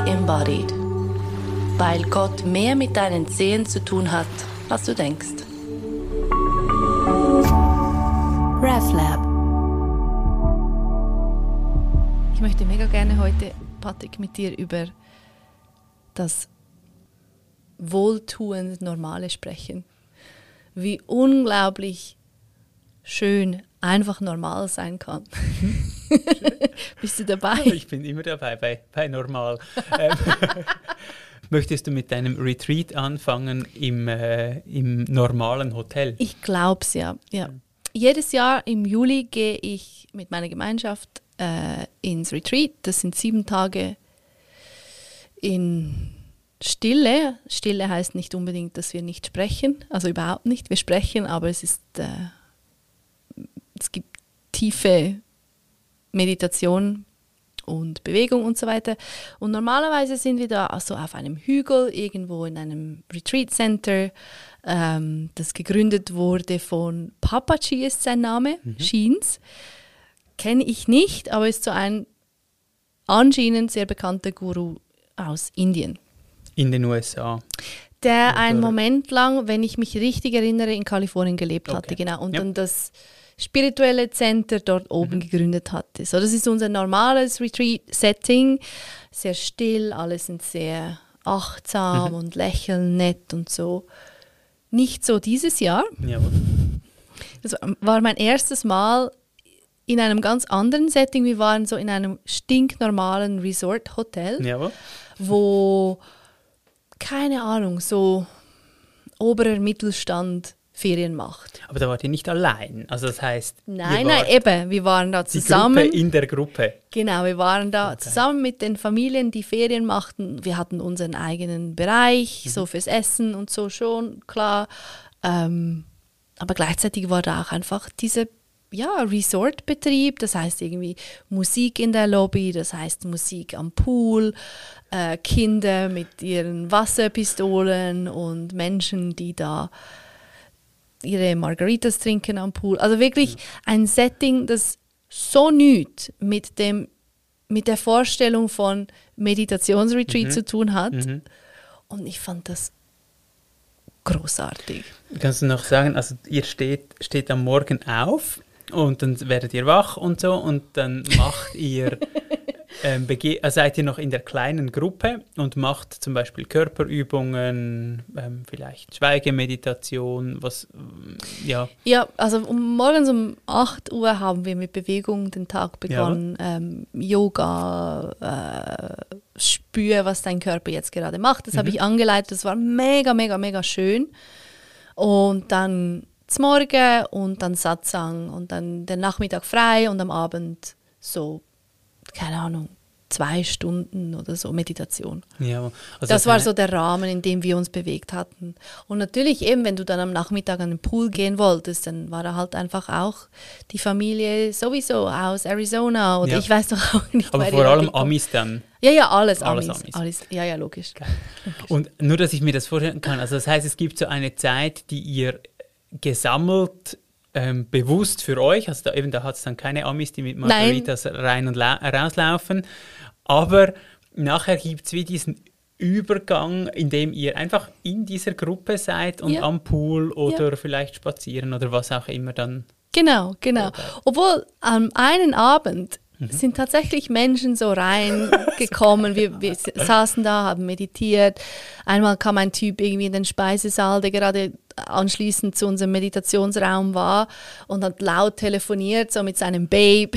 embodied. Weil Gott mehr mit deinen Zehen zu tun hat, als du denkst. RefLab. Ich möchte mega gerne heute, Patrick, mit dir über das wohltuend Normale sprechen. Wie unglaublich schön einfach normal sein kann. Bist du dabei? Ich bin immer dabei bei normal. Möchtest du mit deinem Retreat anfangen im normalen Hotel? Ich glaube es ja. Jedes Jahr im Juli gehe ich mit meiner Gemeinschaft ins Retreat. Das sind 7 Tage in Stille. Stille heißt nicht unbedingt, dass wir nicht sprechen, also überhaupt nicht. Wir sprechen, aber es gibt tiefe Meditation und Bewegung und so weiter. Und normalerweise sind wir da also auf einem Hügel, irgendwo in einem Retreat Center, das gegründet wurde von Papaji, ist sein Name, Sheens. Kenne ich nicht, aber ist so ein anscheinend sehr bekannter Guru aus Indien. In den USA. Der einen Moment lang, wenn ich mich richtig erinnere, in Kalifornien gelebt hatte. Genau. Und dann das spirituelle Center dort oben gegründet hatte. So, das ist unser normales Retreat-Setting. Sehr still, alle sind sehr achtsam und lächeln nett und so. Nicht so dieses Jahr. Jawohl. Das war mein erstes Mal in einem ganz anderen Setting. Wir waren so in einem stinknormalen Resort-Hotel, wo, keine Ahnung, so oberer Mittelstand Ferien macht. Aber da wart ihr nicht allein? Also das heißt, Nein, eben. Wir waren da zusammen. Die Gruppe in der Gruppe. Genau, wir waren da zusammen mit den Familien, die Ferien machten. Wir hatten unseren eigenen Bereich, so fürs Essen und so schon, klar. Aber gleichzeitig war da auch einfach dieser Resortbetrieb, das heißt irgendwie Musik in der Lobby, das heißt Musik am Pool, Kinder mit ihren Wasserpistolen und Menschen, die da ihre Margaritas trinken am Pool. Also wirklich ein Setting, das so nichts mit der Vorstellung von Meditationsretreat zu tun hat. Und ich fand das großartig. Kannst du noch sagen, also ihr steht am Morgen auf und dann werdet ihr wach und so und dann macht ihr, seid ihr noch in der kleinen Gruppe und macht zum Beispiel Körperübungen, vielleicht Schweigemeditation, Ja, also morgens um 8 Uhr haben wir mit Bewegung den Tag begonnen, Yoga, spür, was dein Körper jetzt gerade macht. Das habe ich angeleitet, das war mega, mega, mega schön. Und dann zum Morgen und dann Satsang und dann der Nachmittag frei und am Abend so, keine Ahnung, 2 Stunden oder so Meditation. Ja, also das war so der Rahmen, in dem wir uns bewegt hatten. Und natürlich eben, wenn du dann am Nachmittag an den Pool gehen wolltest, dann war da halt einfach auch die Familie sowieso aus Arizona oder ich weiß doch auch nicht. Aber vor allem Amis dann? Ja, alles Amis. Ja, logisch. Und nur, dass ich mir das vorstellen kann, also das heißt, es gibt so eine Zeit, die ihr gesammelt bewusst für euch, also da hat es dann keine Amis, die mit Margaritas rein und rauslaufen, aber nachher gibt es wie diesen Übergang, in dem ihr einfach in dieser Gruppe seid und am Pool oder vielleicht spazieren oder was auch immer dann. Genau. Obwohl am einen Abend sind tatsächlich Menschen so reingekommen. Wir saßen da, haben meditiert. Einmal kam ein Typ irgendwie in den Speisesaal, der gerade anschließend zu unserem Meditationsraum war und hat laut telefoniert, so mit seinem Babe.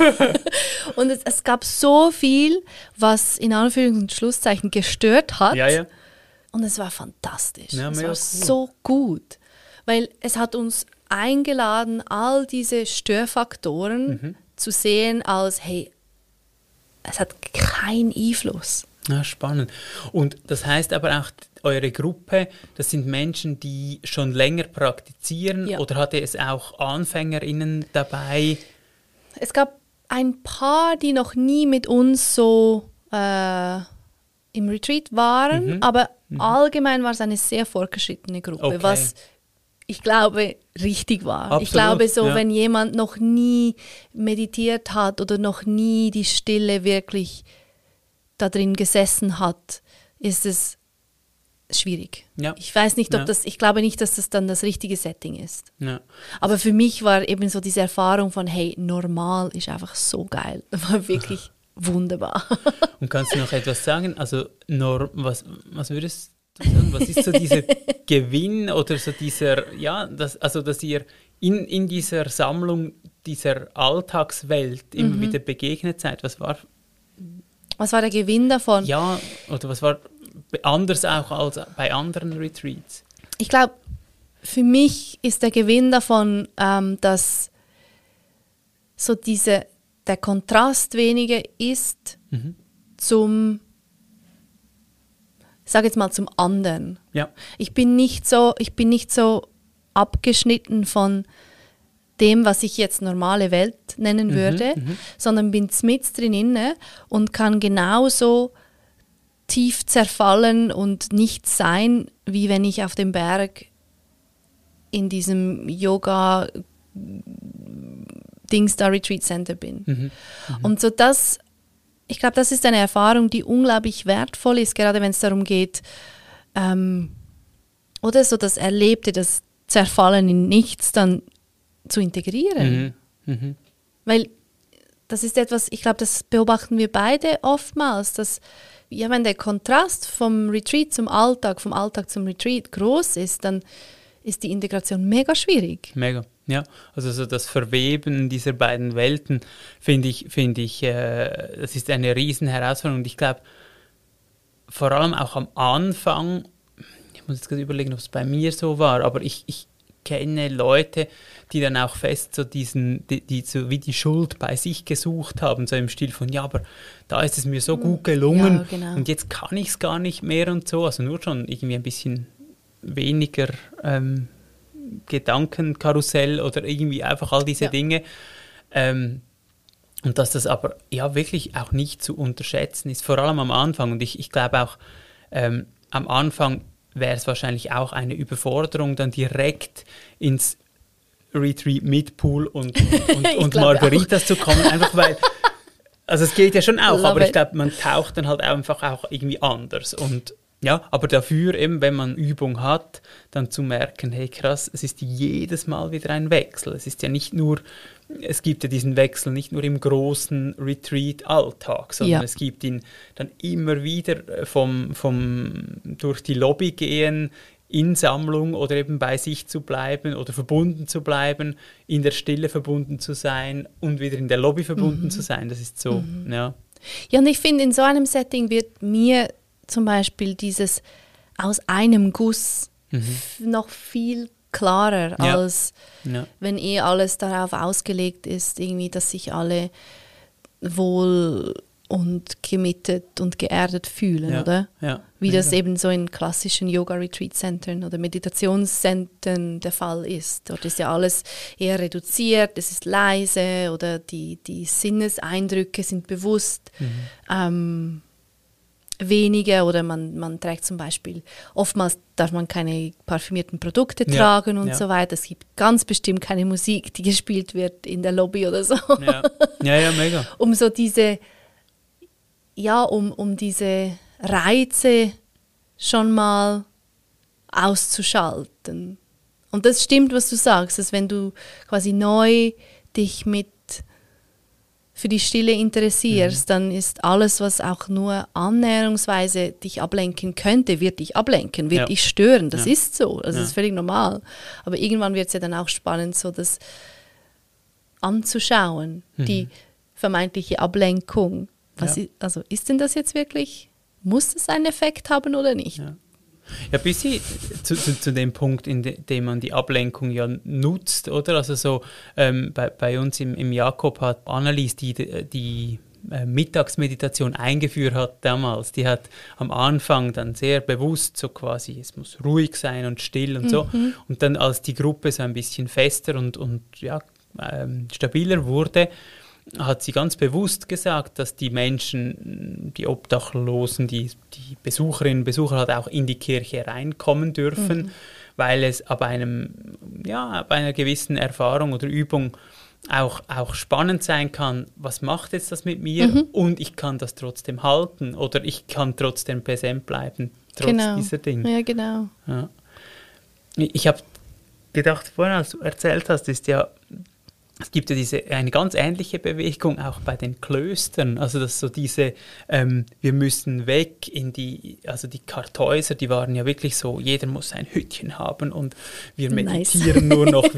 Und es gab so viel, was in Anführungs- und Schlusszeichen gestört hat. Ja. Und es war fantastisch. Ja, es war so gut, weil es hat uns eingeladen, all diese Störfaktoren zu sehen als, hey, es hat keinen Einfluss. Ja, spannend. Und das heißt aber auch, eure Gruppe, das sind Menschen, die schon länger praktizieren oder hatte es auch AnfängerInnen dabei? Es gab ein paar, die noch nie mit uns so im Retreat waren, aber allgemein war es eine sehr fortgeschrittene Gruppe, was ich glaube, richtig war. Absolut, ich glaube, wenn jemand noch nie meditiert hat oder noch nie die Stille wirklich da drin gesessen hat, ist es schwierig. Ja. Ich weiß nicht, ob ich glaube nicht, dass das dann das richtige Setting ist. Ja. Aber für mich war eben so diese Erfahrung von, hey, normal ist einfach so geil. Das war wirklich wunderbar. Und kannst du noch etwas sagen? Also, was würdest du sagen? Was ist so dieser Gewinn oder so dieser, dass ihr in dieser Sammlung, dieser Alltagswelt immer wieder begegnet seid? Was war der Gewinn davon? Ja, oder was war anders auch als bei anderen Retreats? Ich glaube, für mich ist der Gewinn davon, dass so der Kontrast weniger ist zum anderen. Ja. Ich bin nicht so abgeschnitten von dem, was ich jetzt normale Welt nennen würde, sondern bin mit drin und kann genauso tief zerfallen und nicht sein, wie wenn ich auf dem Berg in diesem Yoga Dingsda Retreat Center bin. Und so ich glaube, das ist eine Erfahrung, die unglaublich wertvoll ist, gerade wenn es darum geht, oder so das Erlebte, das Zerfallen in nichts dann zu integrieren. Weil das ist etwas, ich glaube, das beobachten wir beide oftmals, dass wenn der Kontrast vom Retreat zum Alltag, vom Alltag zum Retreat groß ist, dann ist die Integration mega schwierig. Mega, ja. Also so das Verweben dieser beiden Welten finde ich, das ist eine riesen Herausforderung. Und ich glaube, vor allem auch am Anfang, ich muss jetzt gerade überlegen, ob es bei mir so war, aber ich kenne Leute, die dann auch fest so die so wie die Schuld bei sich gesucht haben, so im Stil von, ja, aber da ist es mir so gut gelungen und jetzt kann ich es gar nicht mehr und so, also nur schon irgendwie ein bisschen weniger Gedankenkarussell oder irgendwie einfach all diese Dinge. Und dass das aber ja wirklich auch nicht zu unterschätzen ist, vor allem am Anfang. Und ich glaube auch, am Anfang wäre es wahrscheinlich auch eine Überforderung, dann direkt ins Retreat mit Pool und Margaritas zu kommen, einfach weil, also es geht ja schon auch, aber ich glaube, man taucht dann halt einfach auch irgendwie anders und ja, aber dafür eben, wenn man Übung hat, dann zu merken, hey krass, es ist jedes Mal wieder ein Wechsel. Es ist ja nicht nur, es gibt ja diesen Wechsel nicht nur im großen Retreat-Alltag, sondern es gibt ihn dann immer wieder vom durch die Lobby gehen, in Sammlung oder eben bei sich zu bleiben oder verbunden zu bleiben, in der Stille verbunden zu sein und wieder in der Lobby verbunden zu sein. Das ist so, ja. Ja, und ich finde, in so einem Setting wird mir zum Beispiel dieses aus einem Guss noch viel klarer, als wenn alles darauf ausgelegt ist, irgendwie, dass sich alle wohl und committed und geerdet fühlen, oder? Ja. Wie das eben so in klassischen Yoga-Retreat-Centern oder Meditationszentren der Fall ist. Dort ist ja alles eher reduziert, es ist leise oder die Sinneseindrücke sind bewusst. Weniger oder man trägt zum Beispiel, oftmals darf man keine parfümierten Produkte tragen und so weiter. Es gibt ganz bestimmt keine Musik, die gespielt wird in der Lobby oder so. Ja, mega. Um so diese, um diese Reize schon mal auszuschalten. Und das stimmt, was du sagst, dass wenn du quasi neu dich für die Stille interessierst, dann ist alles, was auch nur annäherungsweise dich ablenken könnte, wird dich ablenken, wird dich stören. Das ist so, das ist völlig normal. Aber irgendwann wird es ja dann auch spannend, so das anzuschauen, die vermeintliche Ablenkung. Ist denn das jetzt wirklich, muss das einen Effekt haben oder nicht? Ja, bis zu dem Punkt, in dem man die Ablenkung ja nutzt, oder? Also so bei uns im Jakob hat Annelies die Mittagsmeditation eingeführt hat damals. Die hat am Anfang dann sehr bewusst so quasi, es muss ruhig sein und still und so. Und dann als die Gruppe so ein bisschen fester und stabiler wurde, hat sie ganz bewusst gesagt, dass die Menschen, die Obdachlosen, die Besucherinnen und Besucher halt auch in die Kirche reinkommen dürfen, weil es ab einer gewissen Erfahrung oder Übung auch spannend sein kann, was macht jetzt das mit mir und ich kann das trotzdem halten oder ich kann trotzdem präsent bleiben, trotz dieser Dinge. Ja, genau. Ja. Ich habe gedacht, vorhin, als du erzählt hast, es gibt ja eine ganz ähnliche Bewegung auch bei den Klöstern, also dass so diese, wir müssen weg also die Kartäuser, die waren ja wirklich so, jeder muss ein Hütchen haben und wir meditieren nur noch,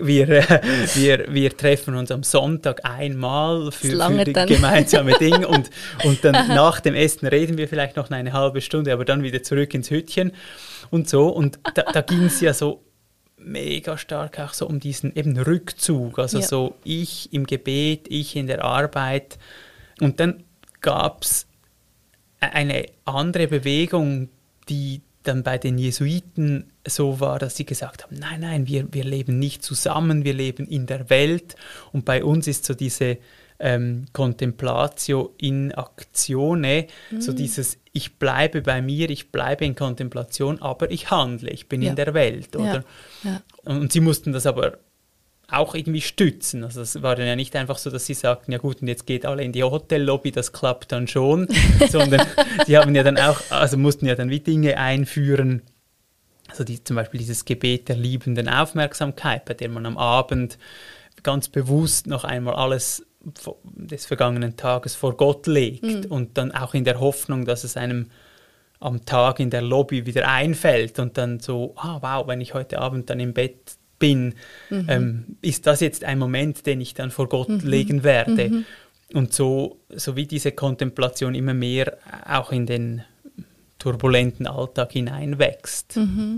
wir treffen uns am Sonntag einmal für die gemeinsame Ding und dann nach dem Essen reden wir vielleicht noch eine halbe Stunde, aber dann wieder zurück ins Hütchen und so und da ging es ja so mega stark auch so um diesen eben Rückzug, also so ich im Gebet, ich in der Arbeit und dann gab es eine andere Bewegung, die dann bei den Jesuiten so war, dass sie gesagt haben, nein, wir leben nicht zusammen, wir leben in der Welt und bei uns ist so diese Contemplatio in actione, so dieses ich bleibe bei mir, ich bleibe in Kontemplation, aber ich handle, ich bin in der Welt, oder? Ja. Und sie mussten das aber auch irgendwie stützen, also es war dann ja nicht einfach so, dass sie sagten, ja gut, und jetzt geht alle in die Hotellobby, das klappt dann schon, sondern sie haben ja dann auch, also mussten ja dann wie Dinge einführen, also zum Beispiel dieses Gebet der liebenden Aufmerksamkeit, bei dem man am Abend ganz bewusst noch einmal alles des vergangenen Tages vor Gott legt und dann auch in der Hoffnung, dass es einem am Tag in der Lobby wieder einfällt und dann so, wow, wenn ich heute Abend dann im Bett bin, ist das jetzt ein Moment, den ich dann vor Gott legen werde. Und so wie diese Kontemplation immer mehr auch in den turbulenten Alltag hineinwächst.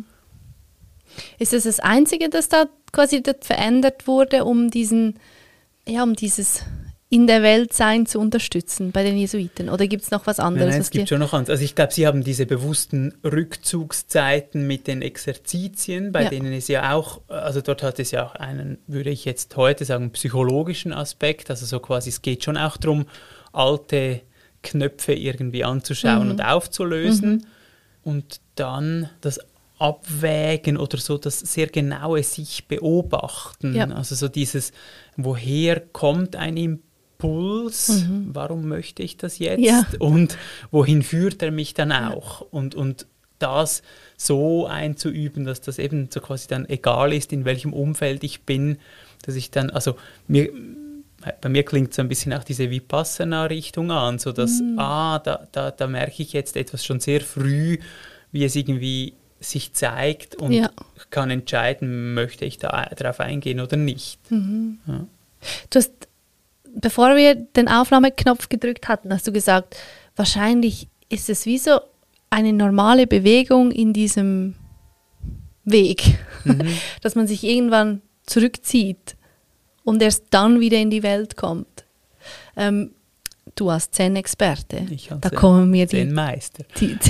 Ist das das Einzige, das da quasi dort verändert wurde, um dieses in der Welt sein zu unterstützen bei den Jesuiten? Oder gibt es noch was anderes? Nein, es gibt schon noch anderes. Also ich glaube, sie haben diese bewussten Rückzugszeiten mit den Exerzitien, bei denen es ja auch, also dort hat es ja auch einen, würde ich jetzt heute sagen, psychologischen Aspekt. Also so quasi, es geht schon auch darum, alte Knöpfe irgendwie anzuschauen und aufzulösen. Und dann das Abwägen oder so das sehr genaue sich beobachten. Also so dieses, woher kommt ein Impuls, warum möchte ich das jetzt und wohin führt er mich dann auch und das so einzuüben, dass das eben so quasi dann egal ist, in welchem Umfeld ich bin, dass ich dann, also bei mir klingt so ein bisschen auch diese Vipassana-Richtung an, so dass, da merke ich jetzt etwas schon sehr früh, wie es irgendwie sich zeigt und kann entscheiden, möchte ich da darauf eingehen oder nicht. Ja. Du hast, bevor wir den Aufnahmeknopf gedrückt hatten, hast du gesagt, wahrscheinlich ist es wie so eine normale Bewegung in diesem Weg, dass man sich irgendwann zurückzieht und erst dann wieder in die Welt kommt. Du als Zen-Experte, da kommen mir die Zen-Meister,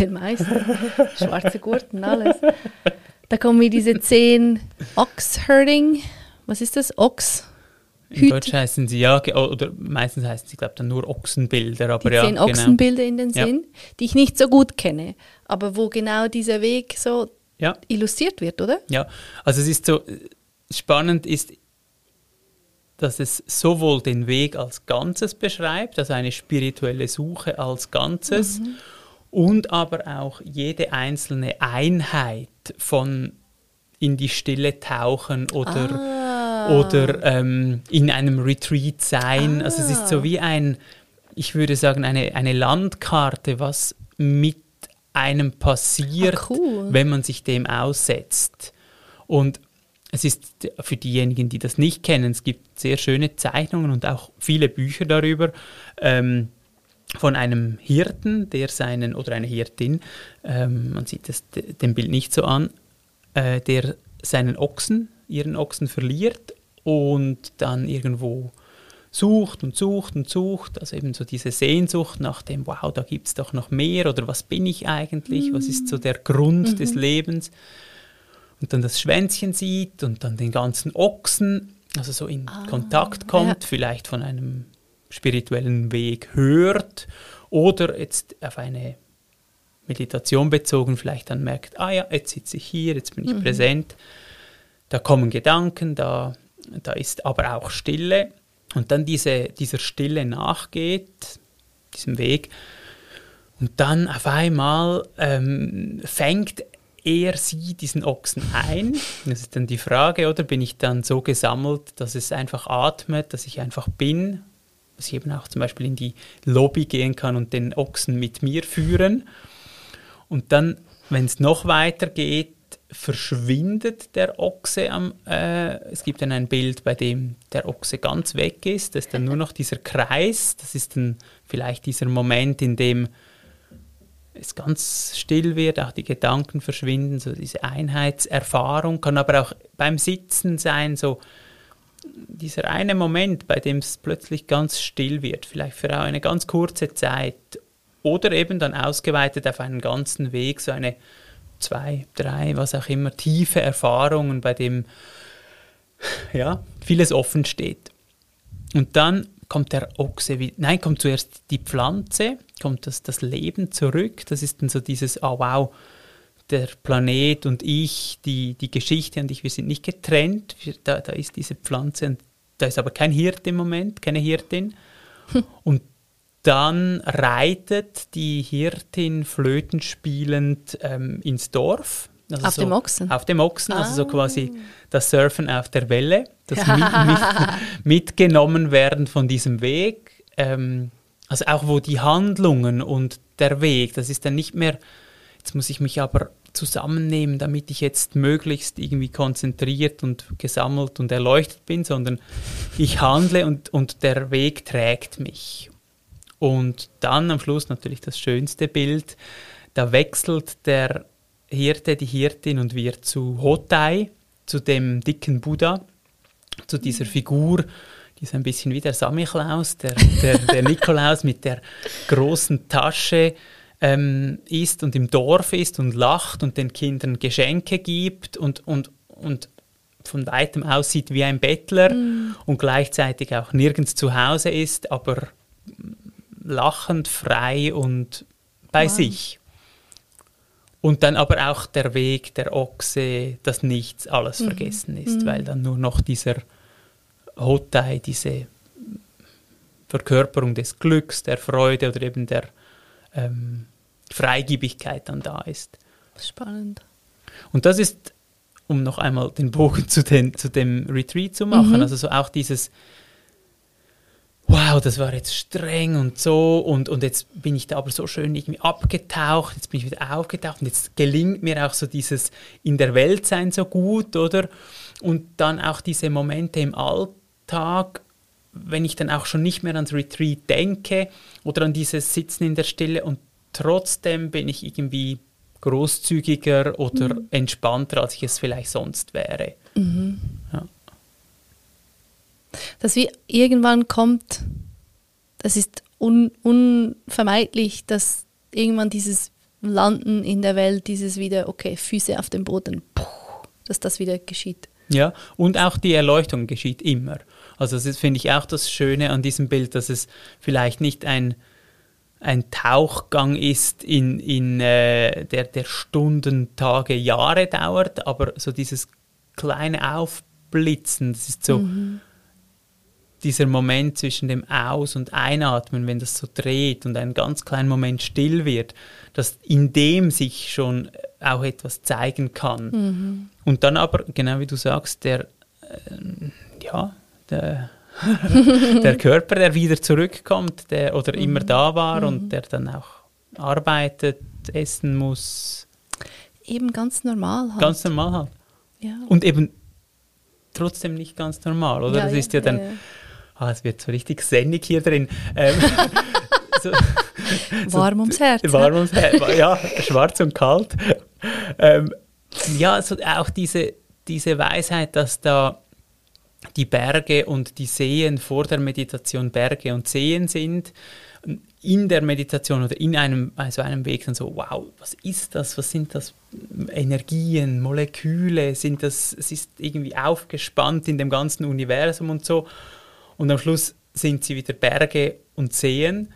schwarze Gurten, alles. Da kommen mir diese 10 Ox-Herding, was ist das? In Deutsch heißen sie oder meistens heißen sie, glaube ich, dann nur Ochsenbilder. Aber die 10 Ochsenbilder in den Sinn, die ich nicht so gut kenne, aber wo genau dieser Weg so illustriert wird, oder? Ja, also es ist so, spannend ist, dass es sowohl den Weg als Ganzes beschreibt, also eine spirituelle Suche als Ganzes, und aber auch jede einzelne Einheit von in die Stille tauchen oder in einem Retreat sein. Also es ist so wie ich würde sagen, eine Landkarte, was mit einem passiert, wenn man sich dem aussetzt. Und es ist für diejenigen, die das nicht kennen, es gibt sehr schöne Zeichnungen und auch viele Bücher darüber, von einem Hirten, oder eine Hirtin, man sieht es dem Bild nicht so an, der ihren Ochsen verliert und dann irgendwo sucht, also eben so diese Sehnsucht nach dem, wow, da gibt es doch noch mehr oder was bin ich eigentlich, was ist so der Grund des Lebens. Und dann das Schwänzchen sieht und dann den ganzen Ochsen, also so in Kontakt kommt, vielleicht von einem spirituellen Weg hört oder jetzt auf eine Meditation bezogen vielleicht dann merkt, jetzt sitze ich hier, jetzt bin ich präsent, da kommen Gedanken, da Da ist aber auch Stille. Und dann dieser Stille nachgeht, diesem Weg. Und dann auf einmal fängt sie diesen Ochsen ein. Das ist dann die Frage, oder bin ich dann so gesammelt, dass es einfach atmet, dass ich einfach bin, dass ich eben auch zum Beispiel in die Lobby gehen kann und den Ochsen mit mir führen. Und dann, wenn es noch weiter geht, verschwindet der Ochse. Es gibt dann ein Bild, bei dem der Ochse ganz weg ist. Das ist dann nur noch dieser Kreis. Das ist dann vielleicht dieser Moment, in dem es ganz still wird, auch die Gedanken verschwinden, so diese Einheitserfahrung, kann aber auch beim Sitzen sein, so dieser eine Moment, bei dem es plötzlich ganz still wird, vielleicht für eine ganz kurze Zeit oder eben dann ausgeweitet auf einen ganzen Weg, so eine 2, 3, was auch immer, tiefe Erfahrungen, bei dem ja, vieles offen steht. Und dann kommt der Ochse, kommt zuerst die Pflanze, kommt das Leben zurück. Das ist dann so dieses, oh wow, der Planet und ich, die Geschichte und ich, wir sind nicht getrennt. Da ist diese Pflanze und da ist aber kein Hirt im Moment, keine Hirtin. Und dann reitet die Hirtin flötenspielend ins Dorf. Also auf dem Ochsen? Auf dem Ochsen, also so quasi das Surfen auf der Welle, das mitgenommen werden von diesem Weg. Also auch wo die Handlungen und der Weg, das ist dann nicht mehr, jetzt muss ich mich aber zusammennehmen, damit ich jetzt möglichst irgendwie konzentriert und gesammelt und erleuchtet bin, sondern ich handle und der Weg trägt mich. Und dann am Schluss natürlich das schönste Bild, da wechselt der Hirte, die Hirtin und wird zu Hotai, zu dem dicken Buddha, zu dieser Figur, die ist ein bisschen wie der Samichlaus, der Nikolaus mit der großen Tasche ist und im Dorf ist und lacht und den Kindern Geschenke gibt und von weitem aussieht wie ein Bettler und gleichzeitig auch nirgends zu Hause ist, aber lachend, frei und bei sich. Und dann aber auch der Weg, der Ochse, dass nichts, alles vergessen ist, weil dann nur noch dieser Hotai, diese Verkörperung des Glücks, der Freude oder eben der Freigebigkeit dann da ist. Spannend. Und das ist, um noch einmal den Bogen zu dem Retreat zu machen, also so auch dieses wow, das war jetzt streng und so und jetzt bin ich da aber so schön irgendwie abgetaucht, jetzt bin ich wieder aufgetaucht und jetzt gelingt mir auch so dieses in der Welt sein so gut, oder? Und dann auch diese Momente im Alltag, wenn ich dann auch schon nicht mehr ans Retreat denke oder an dieses Sitzen in der Stille und trotzdem bin ich irgendwie großzügiger oder entspannter, als ich es vielleicht sonst wäre. Ja. Dass wie irgendwann kommt, das ist unvermeidlich, dass irgendwann dieses Landen in der Welt, dieses wieder, okay, Füße auf dem Boden, dass das wieder geschieht. Ja, und auch die Erleuchtung geschieht immer. Also das finde ich auch das Schöne an diesem Bild, dass es vielleicht nicht ein Tauchgang ist, der Stunden, Tage, Jahre dauert, aber so dieses kleine Aufblitzen, das ist so dieser Moment zwischen dem Aus- und Einatmen, wenn das so dreht und einen ganz kleinen Moment still wird, dass in dem sich schon auch etwas zeigen kann. Und dann aber, genau wie du sagst, der Körper, der wieder zurückkommt, der oder immer da war und der dann auch arbeitet, essen muss. Eben ganz normal halt. Ganz normal halt. Ja. Und eben trotzdem nicht ganz normal, oder? Ja, das ist ja dann, es wird so richtig sennig hier drin. Warm ums Herz. Warm ums Herz, ja, schwarz und kalt. So auch diese Weisheit, dass da die Berge und die Seen vor der Meditation Berge und Seen sind, in der Meditation oder in einem Weg dann so, wow, was ist das? Was sind das? Energien, Moleküle, es ist irgendwie aufgespannt in dem ganzen Universum und so. Und am Schluss sind sie wieder Berge und Seen,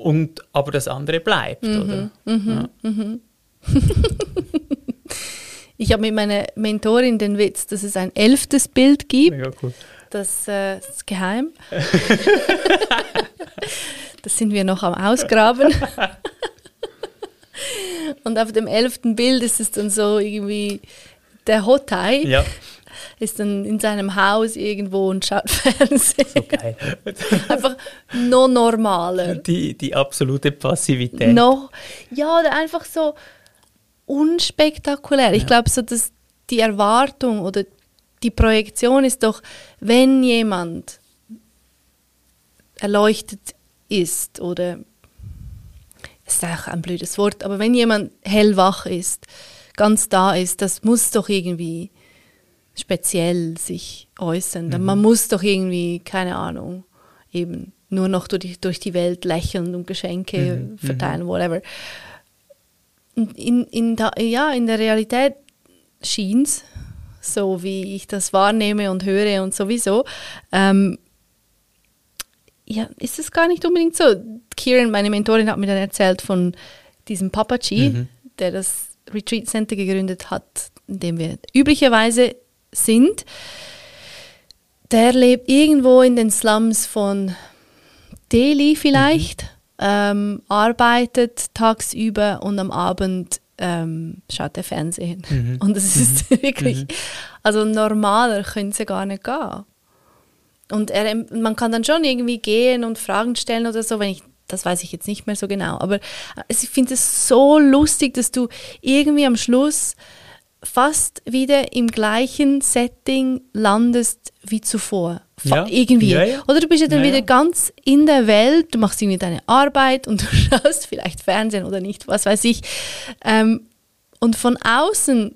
aber das andere bleibt, oder? Ja. Ich habe mit meiner Mentorin den Witz, dass es ein 11. Bild gibt. Mega cool. Das ist geheim. Das sind wir noch am Ausgraben. Und auf dem 11. Bild ist es dann so irgendwie, der Hotai ist dann in seinem Haus irgendwo und schaut Fernsehen. So geil. Einfach noch normaler. Die absolute Passivität. Oder einfach so unspektakulär. Ich glaube, so, dass die Erwartung oder die Projektion ist doch, wenn jemand erleuchtet ist oder, es ist auch ein blödes Wort, aber wenn jemand hellwach ist, ganz da ist, das muss doch irgendwie speziell sich äußern. Man muss doch irgendwie, keine Ahnung, eben nur noch durch die Welt lächeln und Geschenke verteilen, whatever. In der Realität schien es, so wie ich das wahrnehme und höre und sowieso, ist es gar nicht unbedingt so. Kieran, meine Mentorin, hat mir dann erzählt von diesem Papaji, der das Retreat Center gegründet hat, in dem wir üblicherweise sind. Der lebt irgendwo in den Slums von Delhi vielleicht, arbeitet tagsüber und am Abend schaut er Fernsehen. Und das ist wirklich, also normaler könnte es ja gar nicht gehen. Und man kann dann schon irgendwie gehen und Fragen stellen oder so, das weiß ich jetzt nicht mehr so genau, aber ich finde es so lustig, dass du irgendwie am Schluss fast wieder im gleichen Setting landest wie zuvor. Irgendwie. Ja. Oder du bist ja dann wieder ganz in der Welt, du machst irgendwie deine Arbeit und du schaust vielleicht Fernsehen oder nicht, was weiß ich. Und von außen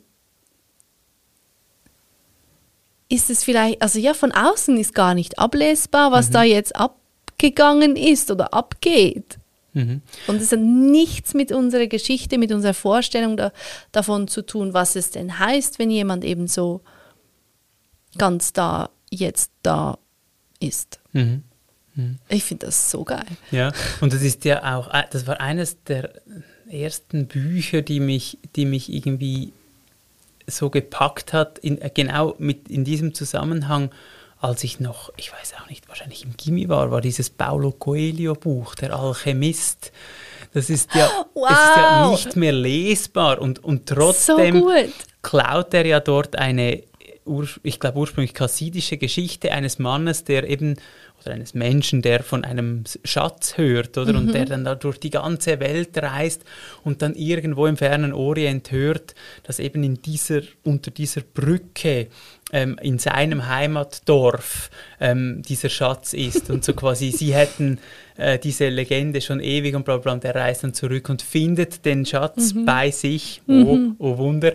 ist es vielleicht, von außen ist gar nicht ablesbar, was da jetzt abgegangen ist oder abgeht. Und es hat nichts mit unserer Geschichte, mit unserer Vorstellung davon zu tun, was es denn heißt, wenn jemand eben so ganz jetzt da ist. Ich finde das so geil. Ja, und das ist ja auch, das war eines der ersten Bücher, die mich irgendwie so gepackt hat, genau in diesem Zusammenhang, als ich noch, ich weiß auch nicht, wahrscheinlich im Gymi war dieses Paulo Coelho Buch, Der Alchemist. Das ist ja nicht mehr lesbar und trotzdem so klaut er ja dort eine, ich glaube ursprünglich chassidische Geschichte eines Mannes, der eben, oder eines Menschen, der von einem Schatz hört, oder? Und der dann da durch die ganze Welt reist und dann irgendwo im fernen Orient hört, dass eben unter dieser Brücke in seinem Heimatdorf dieser Schatz ist. Und so quasi, sie hätten diese Legende schon ewig und bla bla, und er reist dann zurück und findet den Schatz bei sich. Oh Wunder.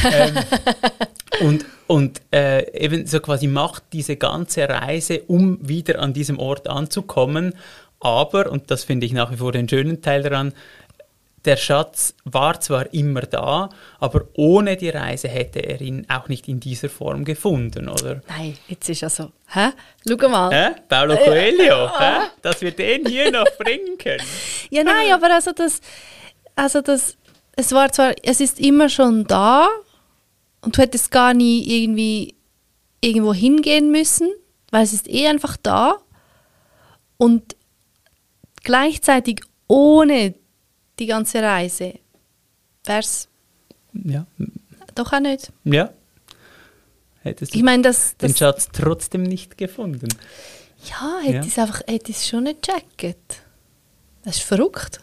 Und eben so quasi macht diese ganze Reise, um wieder an diesem Ort anzukommen. Aber, und das finde ich nach wie vor den schönen Teil daran, der Schatz war zwar immer da, aber ohne die Reise hätte er ihn auch nicht in dieser Form gefunden, oder? Nein, jetzt ist er so. Schau mal. Paulo Coelho, dass wir den hier noch bringen können. Ja, nein, aber es ist immer schon da und du hättest gar nie irgendwie irgendwo hingehen müssen, weil es ist einfach da und gleichzeitig ohne die ganze Reise wäre es doch auch nicht. Ja. Hättest du den Schatz trotzdem nicht gefunden? Ja, hätte es schon nicht gecheckt. Das ist verrückt.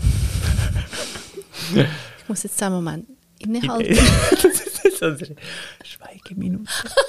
Ich muss jetzt einen Moment innehalten. Das ist unsere Schweigeminute.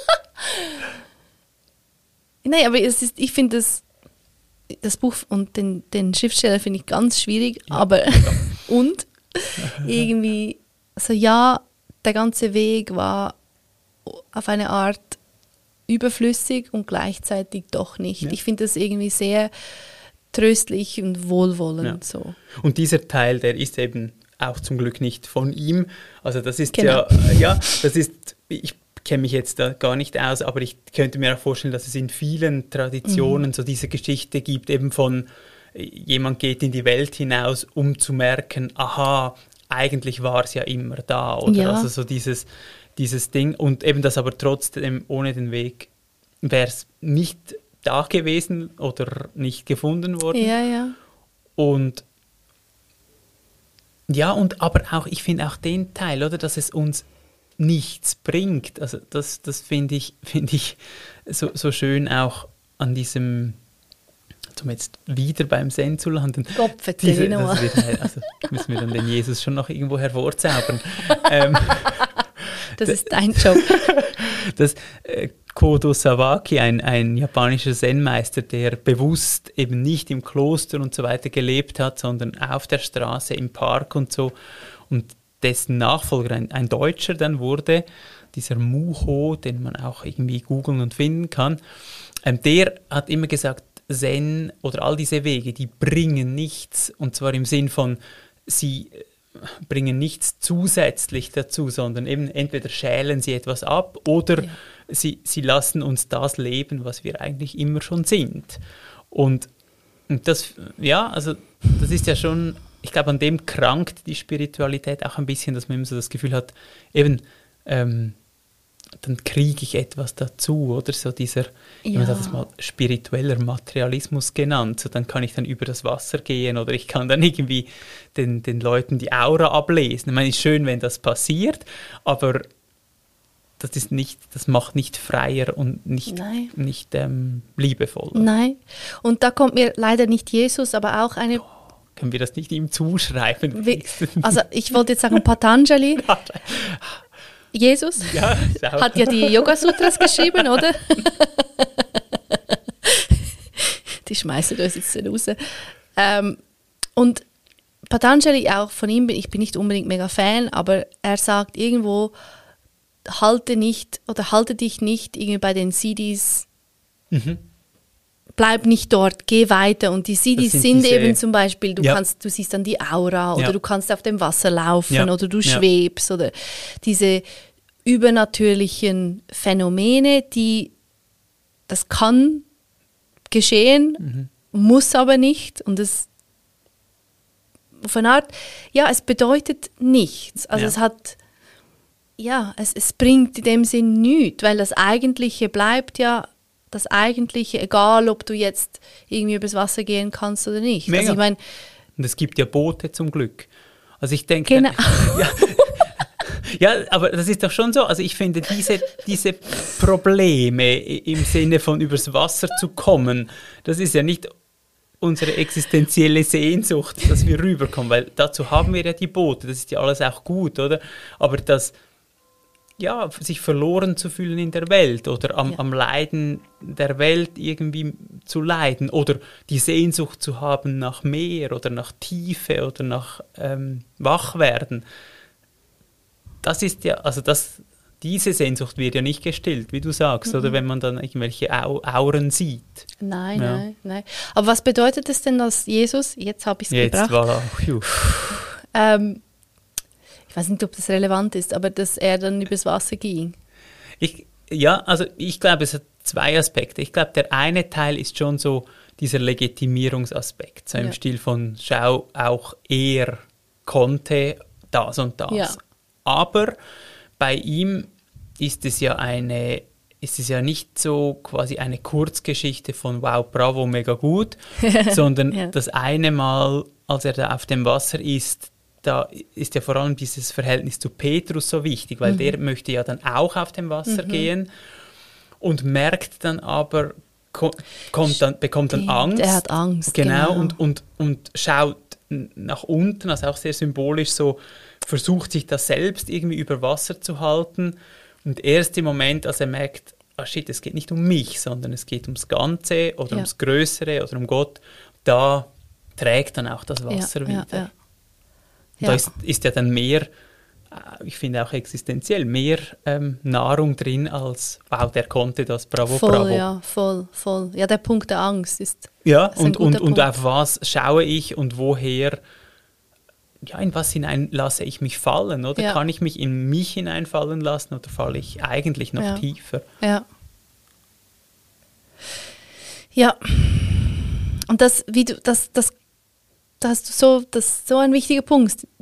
Nein, aber ich finde das Buch und den Schriftsteller finde ich ganz schwierig, aber und irgendwie, der ganze Weg war auf eine Art überflüssig und gleichzeitig doch nicht. Ja. Ich finde das irgendwie sehr tröstlich und wohlwollend. Ja. So. Und dieser Teil, der ist eben auch zum Glück nicht von ihm. Also das ist ich kenne mich jetzt da gar nicht aus, aber ich könnte mir auch vorstellen, dass es in vielen Traditionen so diese Geschichte gibt, eben von jemand geht in die Welt hinaus, um zu merken, aha, eigentlich war es ja immer da. Oder also so dieses Ding. Und eben das aber trotzdem ohne den Weg wäre es nicht da gewesen oder nicht gefunden worden. Ja, ja. Und ja, und aber auch, ich finde auch den Teil, oder, dass es uns nichts bringt. Also das finde ich so schön auch an diesem, um jetzt wieder beim Zen zu landen. Also müssen wir dann den Jesus schon noch irgendwo hervorzaubern. Das ist dein Job. Das Kodo Sawaki, ein japanischer Zen-Meister, der bewusst eben nicht im Kloster und so weiter gelebt hat, sondern auf der Straße, im Park und so. Und dessen Nachfolger ein Deutscher dann wurde, dieser Muho, den man auch irgendwie googeln und finden kann, der hat immer gesagt, Zen oder all diese Wege, die bringen nichts, und zwar im Sinn von, sie bringen nichts zusätzlich dazu, sondern eben entweder schälen sie etwas ab oder sie lassen uns das leben, was wir eigentlich immer schon sind. Und das, ja, also das ist ja schon, ich glaube, an dem krankt die Spiritualität auch ein bisschen, dass man immer so das Gefühl hat, eben, dann kriege ich etwas dazu, oder so dieser, jemand hat es mal spiritueller Materialismus genannt, so dann kann ich dann über das Wasser gehen oder ich kann dann irgendwie den Leuten die Aura ablesen. Ich meine, es ist schön, wenn das passiert, aber das macht nicht freier und nicht liebevoller. Nein, und da kommt mir leider nicht Jesus, aber auch eine... Können wir das nicht ihm zuschreiben? Also ich wollte jetzt sagen Patanjali. Jesus hat ja die Yoga-Sutras geschrieben, oder? Die schmeißen uns jetzt raus. Und Patanjali, auch von ihm, ich bin nicht unbedingt mega Fan, aber er sagt irgendwo, halte dich nicht irgendwie bei den Siddhis, bleib nicht dort, geh weiter. Und die Siddhis sind eben zum Beispiel, du siehst dann die Aura oder du kannst auf dem Wasser laufen oder du schwebst oder diese übernatürlichen Phänomene, das kann geschehen, muss aber nicht. Und es auf eine Art, es bedeutet nichts. Also es hat, es bringt in dem Sinn nichts, weil das Eigentliche bleibt ja das Eigentliche, egal ob du jetzt irgendwie übers Wasser gehen kannst oder nicht. Mega. Also ich mein, und es gibt ja Boote zum Glück. Also ich denke... Genau. Ja, aber das ist doch schon so. Also ich finde, diese Probleme im Sinne von übers Wasser zu kommen, das ist ja nicht unsere existenzielle Sehnsucht, dass wir rüberkommen, weil dazu haben wir ja die Boote, das ist ja alles auch gut, oder? Aber sich verloren zu fühlen in der Welt oder am Leiden der Welt irgendwie zu leiden oder die Sehnsucht zu haben nach mehr oder nach Tiefe oder nach Wachwerden, das ist ja, also diese Sehnsucht wird ja nicht gestillt, wie du sagst, oder wenn man dann irgendwelche Auren sieht. Nein. Aber was bedeutet es denn, dass Jesus, jetzt habe ich es gebracht, war ich weiß nicht, ob das relevant ist, aber dass er dann übers Wasser ging? Ich glaube, es hat zwei Aspekte. Ich glaube, der eine Teil ist schon so dieser Legitimierungsaspekt, so im Stil von, schau, auch er konnte das und das. Ja. Aber bei ihm ist es ja nicht so quasi eine Kurzgeschichte von wow, bravo, mega gut, sondern das eine Mal, als er da auf dem Wasser ist, da ist ja vor allem dieses Verhältnis zu Petrus so wichtig, weil der möchte ja dann auch auf dem Wasser gehen und merkt dann aber, bekommt dann Angst. Er hat Angst. Genau. Und schaut nach unten, also auch sehr symbolisch so, versucht sich das selbst irgendwie über Wasser zu halten und erst im Moment, als er merkt, es geht nicht um mich, sondern es geht ums Ganze oder ums Größere oder um Gott, da trägt dann auch das Wasser wieder. Ja. Und da ist ja dann mehr, ich finde auch existenziell, mehr Nahrung drin als, wow, der konnte das, bravo, bravo. Ja, voll. Ja, der Punkt der Angst ist und auf was schaue ich und woher, in was hinein lasse ich mich fallen, oder? Kann ich mich in mich hineinfallen lassen oder falle ich eigentlich noch tiefer? Ja. Und das ist so ein wichtiger Punkt.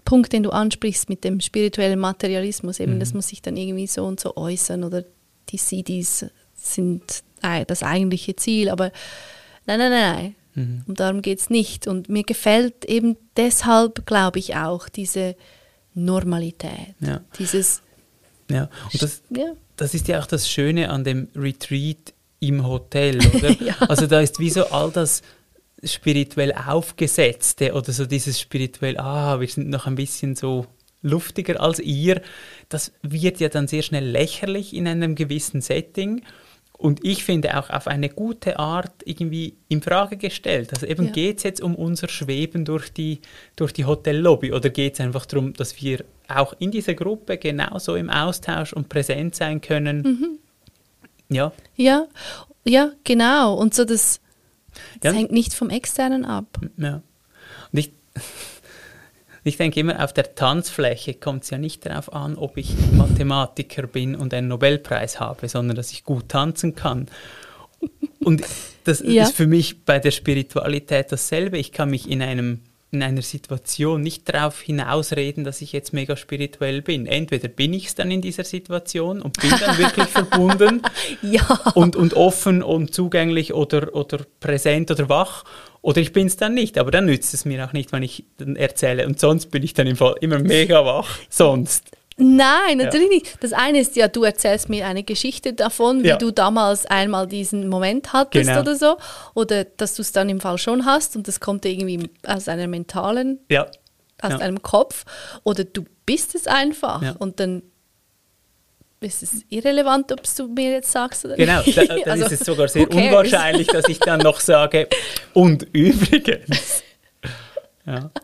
Punkt, den du ansprichst mit dem spirituellen Materialismus, eben, das muss sich dann irgendwie so und so äußern oder die CDs sind das eigentliche Ziel, aber nein. Und darum geht es nicht. Und mir gefällt eben deshalb, glaube ich, auch diese Normalität. Ja. Dieses... Ja, und das ist ja auch das Schöne an dem Retreat im Hotel, oder? Ja. Also da ist wie so all das spirituell Aufgesetzte oder so dieses spirituell, wir sind noch ein bisschen so luftiger als ihr, das wird ja dann sehr schnell lächerlich in einem gewissen Setting und ich finde auch auf eine gute Art irgendwie in Frage gestellt. Also eben geht es jetzt um unser Schweben durch die Hotellobby oder geht es einfach darum, dass wir auch in dieser Gruppe genauso im Austausch und präsent sein können? Ja, genau. Und so das hängt nicht vom Externen ab. Ja. Und ich denke immer, auf der Tanzfläche kommt es ja nicht darauf an, ob ich Mathematiker bin und einen Nobelpreis habe, sondern dass ich gut tanzen kann. Und das ist für mich bei der Spiritualität dasselbe. Ich kann mich in einer Situation nicht darauf hinausreden, dass ich jetzt mega spirituell bin. Entweder bin ich es dann in dieser Situation und bin dann wirklich verbunden und offen und zugänglich oder präsent oder wach, oder ich bin es dann nicht. Aber dann nützt es mir auch nicht, wenn ich dann erzähle. Und sonst bin ich dann im Fall immer mega wach. Sonst. Nein, natürlich nicht. Das eine ist ja, du erzählst mir eine Geschichte davon, wie du damals einmal diesen Moment hattest oder so. Oder dass du es dann im Fall schon hast und das kommt irgendwie aus einer mentalen, aus deinem Kopf. Oder du bist es einfach und dann ist es irrelevant, ob du mir jetzt sagst oder nicht. Genau, dann ist es sogar sehr unwahrscheinlich, dass ich dann noch sage, und übrigens. Ja.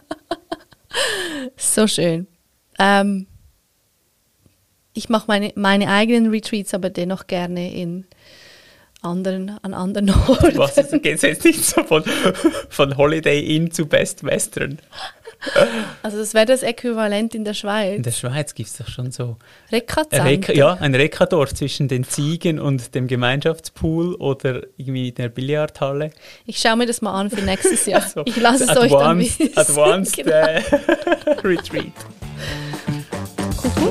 So schön. Ich mache meine eigenen Retreats aber dennoch gerne an anderen Orten. Was, geht es jetzt nicht so von Holiday Inn zu Best Western? Also das wäre das Äquivalent in der Schweiz. In der Schweiz gibt es doch schon so ein Rekadorf zwischen den Ziegen und dem Gemeinschaftspool oder irgendwie in der Billardhalle. Ich schaue mir das mal an für nächstes Jahr. So, ich lasse es euch dann wissen. Advanced Retreat. Cool.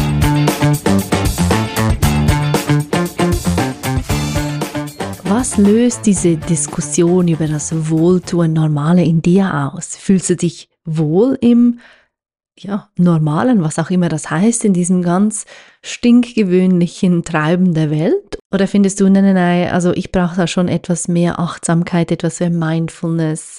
Was löst diese Diskussion über das Wohltun Normale in dir aus? Fühlst du dich wohl im Normalen, was auch immer das heißt, in diesem ganz stinkgewöhnlichen Treiben der Welt? Oder findest du, nein, also ich brauche da schon etwas mehr Achtsamkeit, etwas mehr Mindfulness,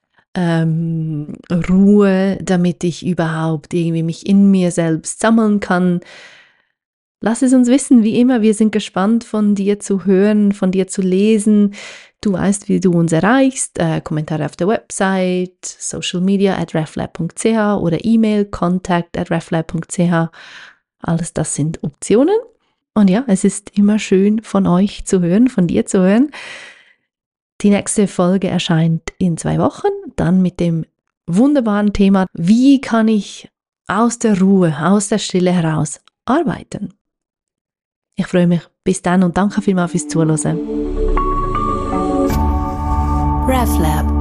Ruhe, damit ich überhaupt irgendwie mich in mir selbst sammeln kann? Lass es uns wissen, wie immer, wir sind gespannt von dir zu hören, von dir zu lesen. Du weißt, wie du uns erreichst, Kommentare auf der Website, Social Media @reflab.ch oder E-Mail contact@reflab.ch. Alles das sind Optionen. Und ja, es ist immer schön von euch zu hören, von dir zu hören. Die nächste Folge erscheint in 2 Wochen, dann mit dem wunderbaren Thema, wie kann ich aus der Ruhe, aus der Stille heraus arbeiten. Ich freue mich. Bis dann und danke vielmals fürs Zuhören. RefLab